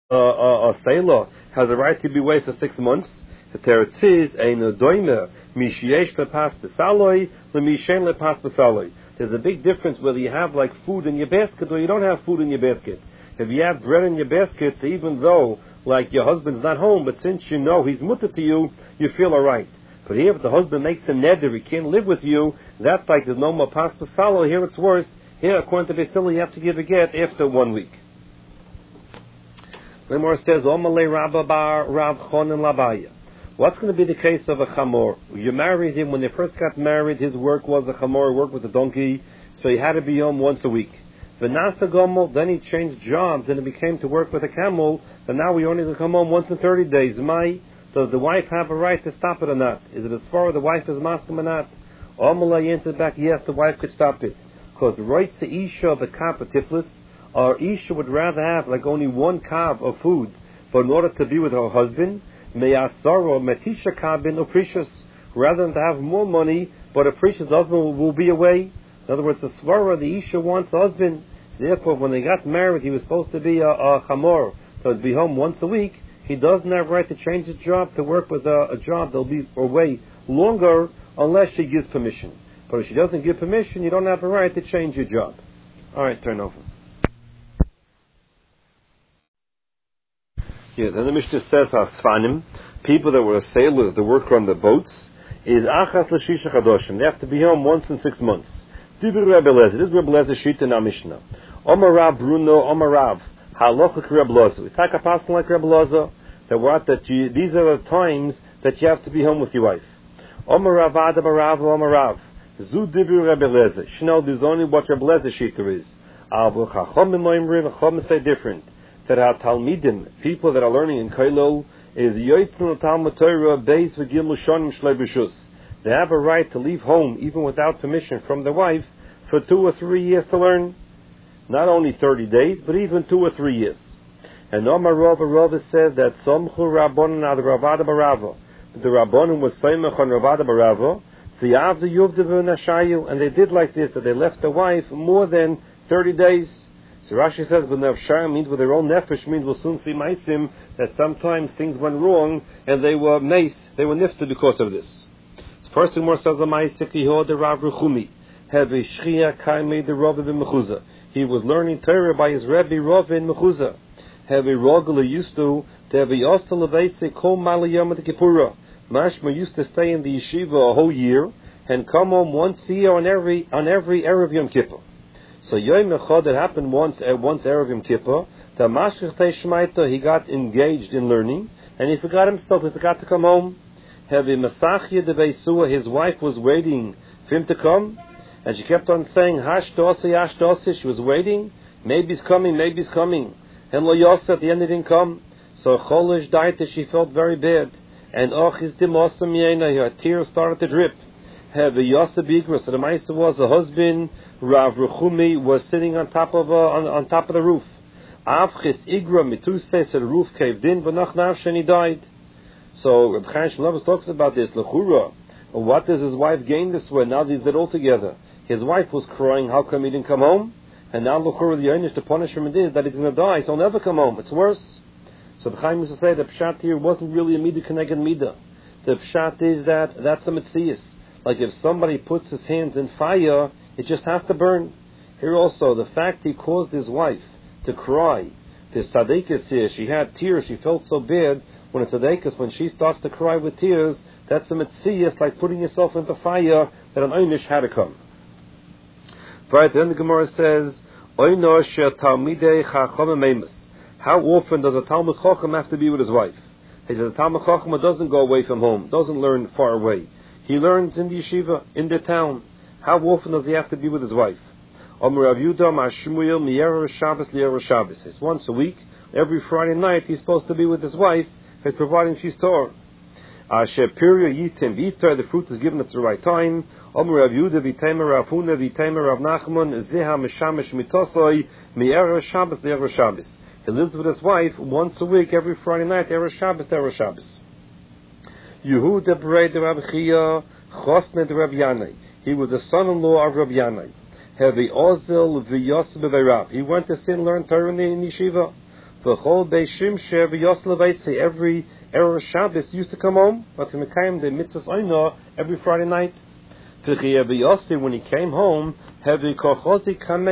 a sailor has a right to be away for 6 months. The teretz ein doimer mishyesh lepas besaloi lemishen lepas besaloi. There's a big difference whether you have like food in your basket or you don't have food in your basket. If you have bread in your basket, so even though like your husband's not home, but since you know he's mutter to you, you feel alright. But here, if the husband makes a neder, he can't live with you, that's like there's no more pas besaloi. Here it's worse. Here, according to Beisila, you have to give a get after 1 week. The Gemara says, Omalei Rabba bar Rav Chonin Labaya. What's going to be the case of a chamor? You married him, when they first got married, his work was a chamor, work with a donkey, so he had to be home once a week. V'nasa gomel, then he changed jobs, and it became to work with a camel, and now we only come home once in 30 days. Does the wife have a right to stop it or not? Is it as far as the wife is maskim or not? Omalei answered back, yes, the wife could stop it. Because right to Isha the kav tiflis, or Isha would rather have like only 1 kav of food, but in order to be with her husband, meyasaro metisha kabin or precious, rather than to have more money, but a precious husband will be away. In other words, the svara, the Isha wants a husband. So therefore, when they got married, he was supposed to be a chamor, so he'd be home once a week. He doesn't have right to change his job to work with a job that'll be away longer unless she gives permission. But if she doesn't give permission, you don't have a right to change your job. All right, turn over. Yeah, then the Mishnah says, Hasfanim, people that were sailors, that work on the boats, is Achas L'Shisha Chadoshim. They have to be home once in 6 months. This is Rebbe Lezer Shita in our Mishnah. Omar Rav Bruno, Omar Rav, Halacha Rebbe Lezer. We take a passage like Rebbe Lezer, these are the times that you have to be home with your wife. Omar Rav Adam Rav, Omar Rav. Zu Dibur Rebbe Lezer. Shnol, there's only what Rebbe Lezer Shita is. Avu Chachomim Moimrim, Chachomim say different. That our Talmidim, people that are learning in Kailol, is Yoitzin Talmud Torah Beis V'Gimel Shonim Shlei B'Shus. They have a right to leave home even without permission from their wife for 2 or 3 years to learn. Not only 30 days, but even 2 or 3 years. And Omar Rava says that Somchu Rabbanon ad Ravada Barava. The Rabbanon was Seimach on Ravada Barava. And they did like this, that they left the wife more than 30 days. So Rashi says, but Nefshar means with their own nefesh, means we'll soon see Maisim, that sometimes things went wrong, and they were nifted because of this. The first thing more says, the Rav Ruchumi, have a Shchia Kaimei the Rav in Mechuza. He was learning Torah by his Rebbe Rav in Mechuza. Have a Rogala used to have a Yosel Leveise Kol Malayam at Kippura. Mashma used to stay in the yeshiva a whole year and come home once a year on every Erev Yom Kippur. So Yom Echad, it happened once Erev Yom Kippur. The Mashkech Shmaita, he got engaged in learning and he forgot himself. He forgot to come home. Heavy Masachia de Beisua, his wife was waiting for him to come, and she kept on saying Hash Dosi. She was waiting. Maybe he's coming. And Lo Yosef, at the end he didn't come. So Cholish died that she felt very bad. And his dimosam yena, her tears started to drip. Have a Yosef Bigros, so the Maisa was the husband. Rav Ruchumi was sitting on top of the roof. Avchis Igra Mituse, so the roof caved in, but nach and he died. So Reb Chaim Shmulevitz talks about this. Lechura, what does his wife gain this way? Now these did all together. His wife was crying, how come he didn't come home? And now Lechura, the Yonish, the punishment is that he's going to die, so he'll never come home. It's worse. So the Chaim used to say the pshat here wasn't really a midah connected midah. The pshat is that's a mitzias. Like if somebody puts his hands in fire, it just has to burn. Here also, the fact he caused his wife to cry. The tzaddikas here, she had tears, she felt so bad. When a tzaddikas, when she starts to cry with tears, that's a mitzias, like putting yourself into fire, that an einish had to come. Right, then the Gemara says, Oino she talmidei chacham meimus. How often does a Talmud Chacham have to be with his wife? He says a Talmud Chacham doesn't go away from home, doesn't learn far away. He learns in the yeshiva, in the town. How often does he have to be with his wife? Omer Rav Yehuda Mashmuel Mi'erev Shabbos Li'erev Shabbos. It's once a week. Every Friday night he's supposed to be with his wife, he's providing she's Torah. Asher Piria Yitim V'Yitar, the fruit is given at the right time. Omer Rav Yehuda V'Taimer Rav Huna V'Taimer Rav Nachman Zeha Meshamesh Mitosoi Mi'erev Shabbos Li'erev Shabbos. He lives with his wife once a week, every Friday night, Erev Shabbos, Erev Shabbos. Yehuda Berei de Rabbi Chia, Chosne de Rabbi Yanai. He was the son-in-law of Rabbi Yanai. Hevi Ozel v'Yosef b'Veirav. He went to sit and learn Torah in yeshiva. Every Erev Shabbos used to come home, but in the Kaim, the mitzvahs Oina every Friday night. When he came home, there was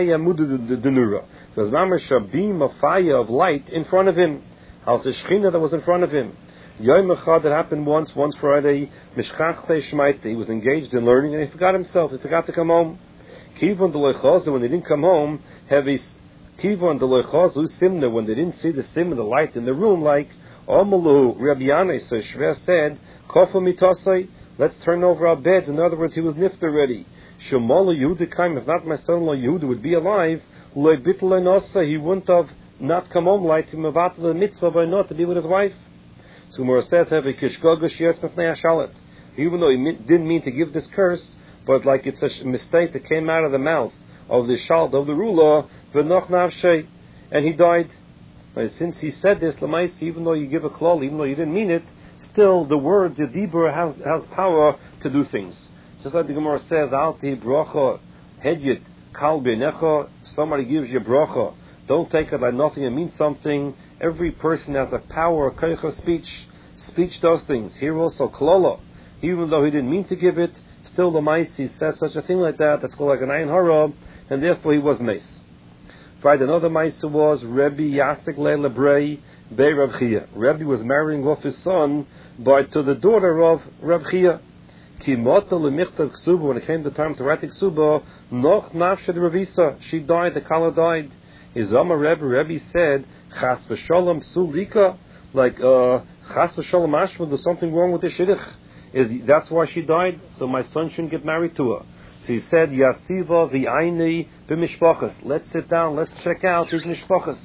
mamash a beam of fire of light in front of him. How's the Shechina that was in front of him? Yom Echad, that happened once Friday. He was engaged in learning and he forgot himself. He forgot to come home. Kivon deloichazu, when they didn't come home, Kivon deloichazu simna, when they didn't see the sim of the light in the room, like Omalu Rabbi Yanai, so Shver said, Kofa mitasai, let's turn over our beds. In other words, he was nift already. Shemala Yehuda came, if not my son-in-law Yehuda would be alive, loy bitl nosa, he wouldn't have not come home like him about the mitzvah by not to be with his wife. So Mor says, have a kishgoga shiatz mefnei hashalat. Even though he didn't mean to give this curse, but like it's a mistake that came out of the mouth of the shalt of the ruler, v'noch navshei, and he died. But since he said this, l'maisi, even though you give a klal, even though you didn't mean it, still the word, the dibur, has power to do things. Just like the Gemara says, alti bracha hedyet kal beinecha. Somebody gives you bracha, don't take it like nothing. It means something. Every person has a power, a koich of speech. Speech does things. Here also klala, even though he didn't mean to give it, still the maisi says such a thing like that. That's called like an ayin hara, and therefore he was mace. Right, another maisa was Rebbe Yasek Leila Brei Bei Rav Chia. Rebbe was marrying off his son to the daughter of Rav Chia. Kimota lemichtav ksuba, when it came the time to write the ksuba, noch nafshed Ravisa, she died, the kala died. His Rebbe said, Chas v'sholom psulika, like Chas v'sholom ashma, there's something wrong with the shidduch. That's why she died, so my son shouldn't get married to her. So he said, Yasiva v'ayni b'mishpachas. Let's sit down, let's check out his mishpachas.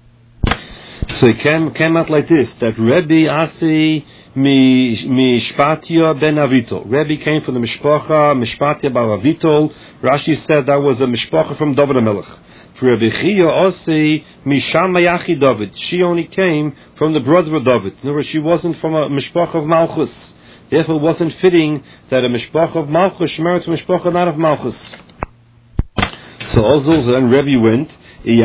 So it came out like this, that Rebbe Asi Mishpatia ben Avitol. Rebbe came from the Mishpatia bar Avitol. Rashi said that was a mishpacha from David HaMelech. For Rebbe Chia Asi Mishamayachi David. She only came from the brother of David. In other words, she wasn't from a mishpacha of Malchus. Therefore, it wasn't fitting that a mishpacha of Malchus should marry to a mishpacha not of Malchus. So also then Rebbe went. He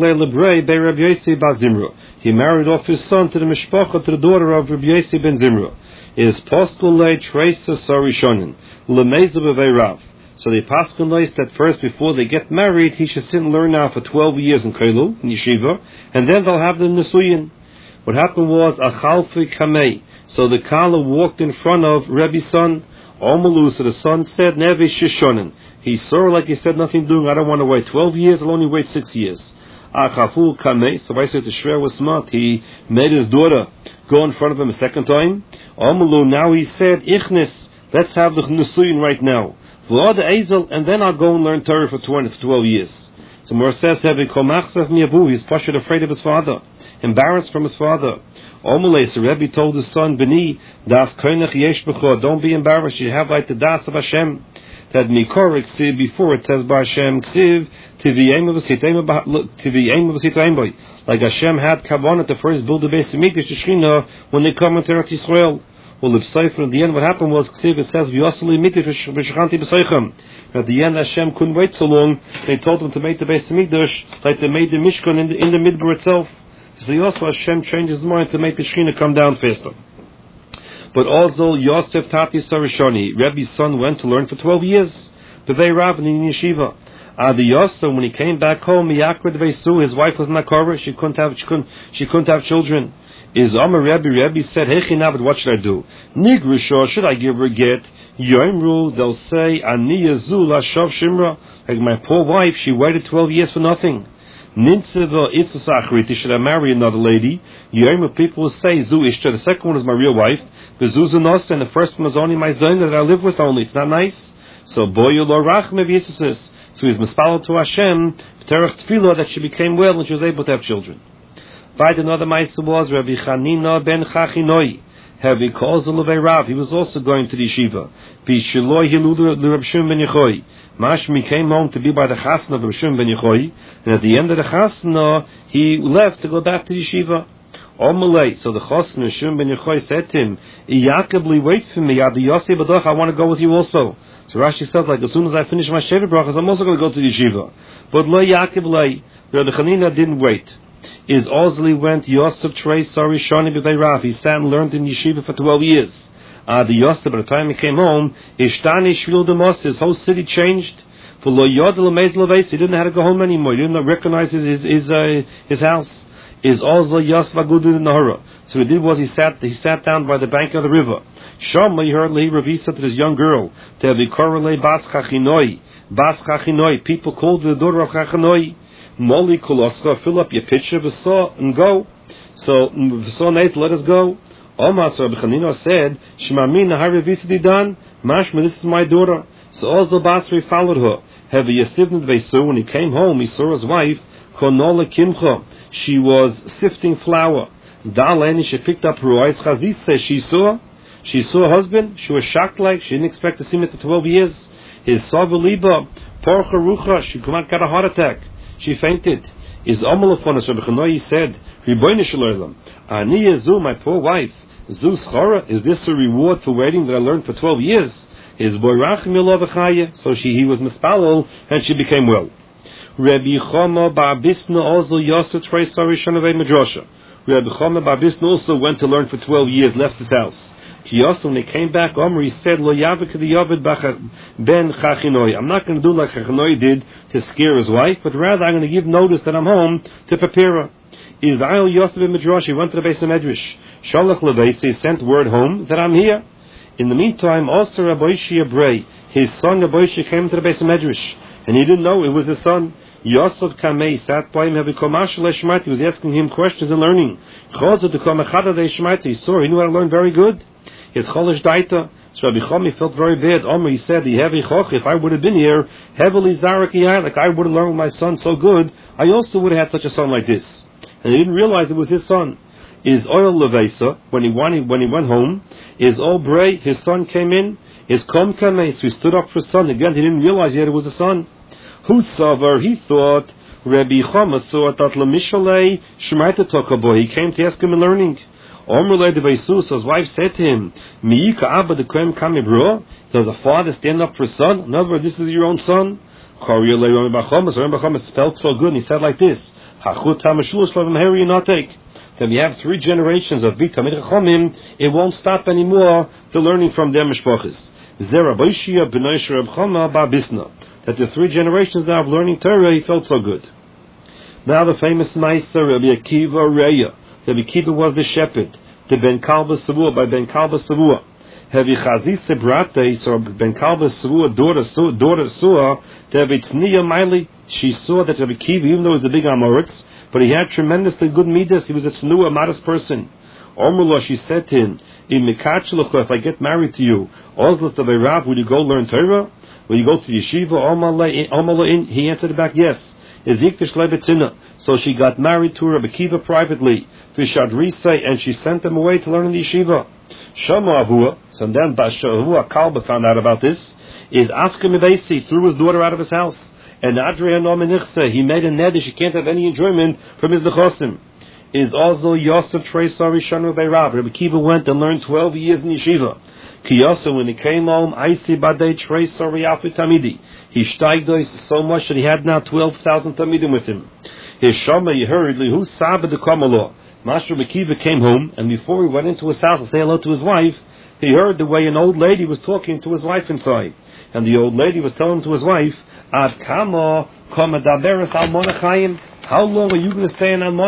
married off his son to the mishpacha, to the daughter of Rabbi Yossi ben Zimra. Is postulate tresa sarishonin lemeza b'vei Rav. So the postulates that first, before they get married, he should sit and learn now for 12 years in Koilul, in yeshiva, and then they'll have the nisuyin. What happened was achalfi kamei. So the kala walked in front of Rebbe's son. Omalu, so the son said, Nevi Shishonin. He saw her like he said, nothing doing, I don't want to wait 12 years, I'll only wait 6 years. Achafu Kamei, so I said the Shver was smart. He made his daughter go in front of him a second time. Omalu, now he said, Ichnis, let's have the Nusuyin right now. V'od Ezel, and then I'll go and learn Torah for 12 years. So Mor says, he's pushed afraid of his father, embarrassed from his father. Omalei, so Rebbe told his son, Beni, das koinach yesh b'cho, don't be embarrassed, you have like the das of Hashem. That Mikor Ksiv, before it says by Hashem, Ksiv, Tiviyem of like Hashem had Kavanah to first build the base of Mikdash Shechina when they come into Eretz Yisrael. Well, if Sefer, at the end, what happened was, Ksiv, it says, V'yoseli Mikdash V'shechanti B'seichem. At the end, Hashem couldn't wait so long, they told them to make the base of Mikdash, like they made the Mishkan in the Midgar itself. So also Hashem changed his mind to make the Shechina come down faster. But also Yosef Tati Sarishoni, Rebbe's son, went to learn for 12 years. B'vei Rav in yeshiva. Adi Yosef, when he came back home, Miyakra Dveisu, his wife was not covered. She couldn't have children. Is Amar Rebbe said, Hey Chinav, what should I do? Nigrisho, should I give her a get? Yomru, they'll say, Ani Yazu Lashav Shimra. Like my poor wife, she waited 12 years for nothing. Nintzeva Itzasachriti, should I marry another lady? Yom, people will say, Zu Ishta, the second one is my real wife. Bezuzanos, and the first one is only my zon that I live with only. It's not nice. So Boyu Lo Rachme V'Yisasis. So he's mispalel to Hashem, Terech Tefillah, that she became well and she was able to have children. By another Maisa was Rabbi Chanina ben Chachinoi. Heavy calls the Levei Rav. He was also going to the yeshiva. Bishloi Hiludu Rabbi Shimon ben Yochai. Mashmi came home to be by the chasna of Rabbi Shimon ben Yochai, and at the end of the chasna, he left to go back to the yeshiva. Omalei, so the chasna Shimon ben Yochai said to him, Iyakabli, wait for me, Adi Yossi Badach, I want to go with you also. So Rashi says, like, as soon as I finish my Sheva brachas, I'm also going to go to the yeshiva. But Lo Yakablei, Rabbi Chanina didn't wait. is Ozli went Yosef Trey Sari Shani B'Bei Rav. He sat and learned in yeshiva for 12 years. The Yosef, by the time he came home, Ishtani Shvil Demos, his whole city changed. For Lo Yodel Meiz Leveis, he didn't know how to go home anymore. He didn't recognize his house. Is Ozli Yosef Agudu Nahara. So what he did was he sat down by the bank of the river. Shama, he heard Lehi Ravisa to this young girl, to have Korale Bas Chachinoi. Bas Chachinoi. People called her the daughter of Chachinoi. Moli Koloscha, fill up your pitcher, V'sa, and go. So, V'sa Nate, let us go. Omar, so Rabbi Chanina said, Shemamin Nahari Visadidan, Mashma, this is my daughter. So Ozl Basri followed her. Have a Yesivnid Vesu, when he came home, he saw his wife, Konola Kimcha. She was sifting flour. Daleni, she picked up her eyes. Chazis says she saw her husband. She was shocked, like she didn't expect to see him after 12 years. His Savaliba, Porcha Rucha, she got a heart attack. She fainted. Is Amalafonis, Rabbi Chanoi said, Riboyne Shalom, Ani Yezu, my poor wife, Zu Schora, is this a reward for waiting that I learned for 12 years? Is Boyrach Milovachaya, so he was mispalel and she became well. Rabbi Chama Ba'abisna also Yosef Trey Sarishanavei Madrasha. Rabbi Chama Ba'abisna also went to learn for 12 years, left his house. Yosef, when he came back, Omri said, Lo Yavik the Yovid Ben Chachinoi. I'm not going to do like Chachinoi did to scare his wife, but rather I'm going to give notice that I'm home to prepare her. Israel Yosef in Midrash, he went to the base of Medrash. Shalach Leveitz, he sent word home that I'm here. In the meantime, also Rabbi Abrei, his son Rabbi came to the base of Medrash, and he didn't know it was his son. Yosef Kamei sat by him, he was asking him questions and learning. He saw he knew how to learn very good. His cholish daita. So Rabbi Chomi felt very bad. Omer, he said, if I would have been here, heavily zarak, like I would have learned with my son so good, I also would have had such a son like this. And he didn't realize it was his son. Is Oil Levesa, when he went home, is Obrei, his son came in, is Kom Kamei, so he stood up for his son. Again, he didn't realize yet it was a son. Who saver, he thought, Rabbi Chama thought that Lamishale Shemaita Tokaboy, he came to ask him in learning. Omrulay de Beisus, his wife said to him, Miika Abba de Krem Kamibro, does a father stand up for his son? In other words, this is your own son. Koriyalei Rami Bachomas, Rami Bachomas felt so good, and he said like this, Hachut Hamashulus Lavim Heri Yonatek. Then we have 3 generations of Vik Tamid Chachomim, it won't stop anymore the learning from their mishpachas. Zera Boishia B'nai Reb Chama Ba'bisna. That the 3 generations now of learning Torah, he felt so good. Now the famous Meister Rabbi Akiva Reya. Rabbi Akiva was the shepherd. The Ben Kalba Savua, by Ben Kalba Savua. Heavy Chazis Sebrate, so Ben Kalba Savua, daughter Sua, David Tzniya Miley. She saw that Rabbi Akiva, even though he was a big Amoritz, but he had tremendously good midas. He was a tznuah, modest person. Omrullah, she said to him, if I get married to you, Ozlas of Rav, will you go learn Torah? Will you go to yeshiva? He answered back, yes. So she got married to Rabbi Akiva privately, and she sent him away to learn in the yeshiva. Shama Avua, so then Bashavua Kalba found out about this, is Afka Mebesi, threw his daughter out of his house. And Adrian Nomenichse, he made a neder, she can't have any enjoyment from his nechosim. Is also Yosef Trey Sari Shanu Beirav. Rabbi Akiva went and learned 12 years in yeshiva. Kiyasa, when he came home, Aisi Badei Trey Sari Afi Tamidi. He steiged so much that he had now 12,000 Tamidim with him. His Shama, he heard, Lihu Saba de Kamala. Master Rabbi Akiva came home, and before he went into his house to say hello to his wife, he heard the way an old lady was talking to his wife inside. And the old lady was telling to his wife, Ad Kama, Kama Daberes Al Monachayim, how long are you going to stay in Al